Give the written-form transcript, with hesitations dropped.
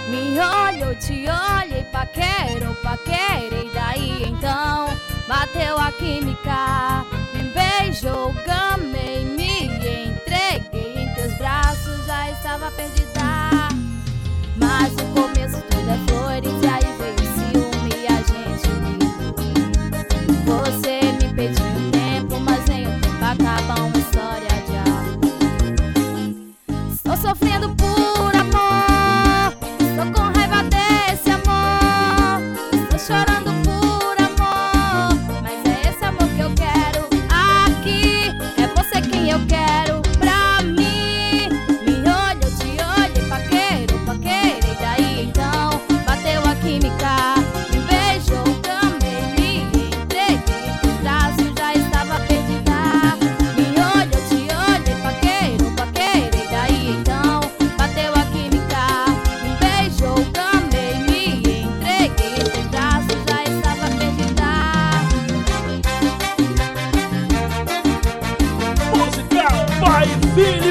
Me olhou, te olhei, paquerei, daí então bateu a química. Me beijou, gamei, me entreguei em teus braços, já estava perdida. Mas no começo tudo é flores e aí veio o ciúme e a gente brigou. Você me pediu um tempo, mas nem o tempo acaba uma história de amor. Estou sofrendo por amor, estou com raiva desse amor, estou chorando por amor, mas é esse amor que eu quero aqui, é você quem eu quero pra mim. Me olhou, te olhei, paquerei, daí então bateu a química. Me beijou, gamei, me entreguei em teus braços, já estava perdida. Me olhou, te olhei, paquerei, daí então bateu a química. Me beijou, gamei, me entreguei em teus braços, já estava perdida. Música Pai e Filho.